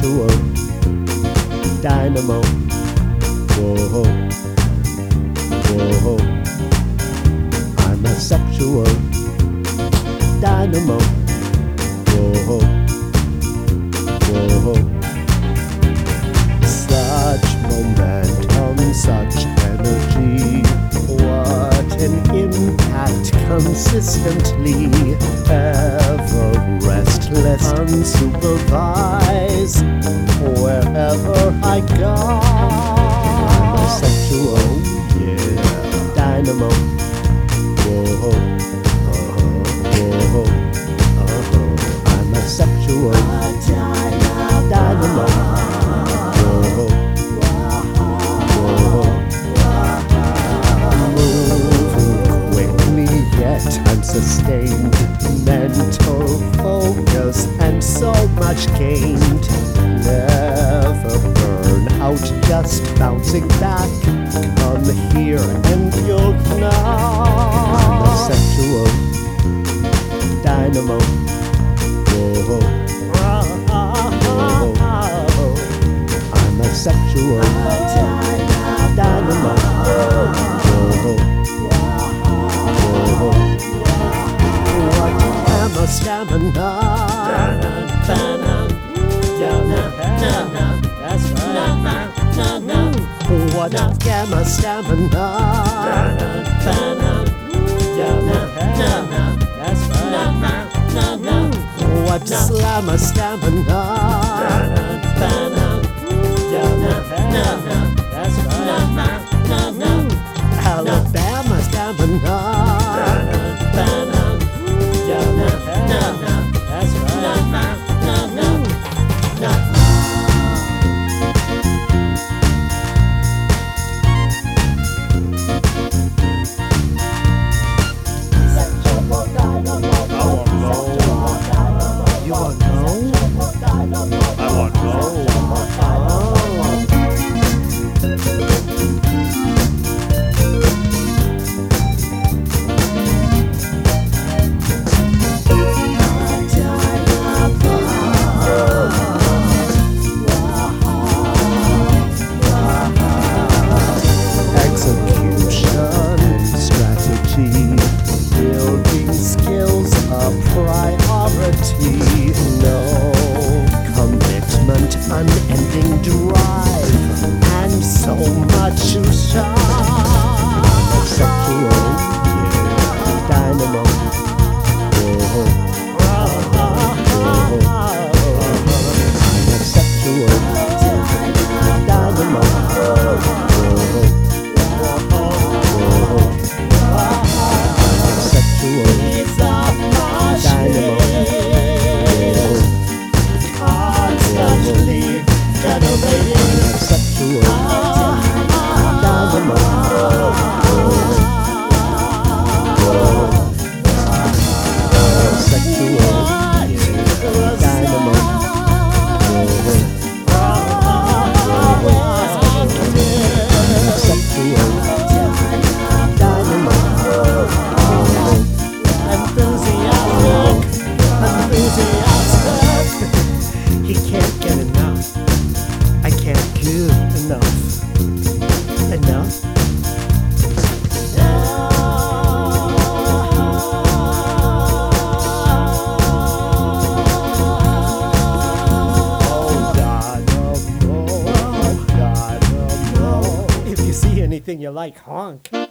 sexual dynamo. Whoa, whoa. I'm a sexual dynamo. Whoa, whoa. Such momentum, such energy. What an impact consistently. Ever restless, unsupervised. Wherever I go, I'm a sexual, yeah, dynamo. Whoa, whoa, I'm a sexual dynamo. Whoa, moving quickly yet unsustained. Mental focus and so much gained. Never burn out, just bouncing back. Come here and you'll know. I'm a sexual dynamo. Whoa, whoa. I'm a sexual dynamo. Whoa, whoa. What am I stamina? That's right. What gamma stamina? That's right. What slammer stamina? That's right. Alabama stamina. That's right. You want more? I want more. Execution, strategy, building skills a priority. No commitment, unending drive, and so much to shine. I'm a sexual, yeah, dynamo. Whoa, whoa. I'm a sexual dynamo. Whoa, sexual dynamo. Constantly generating Sexual dynamo. Sexual dynamo. Sexual dynamo. enthusiastic. He can't get enough. I can't give enough. Enough? Oh, dynamo. Dynamo. If you see anything you like, honk.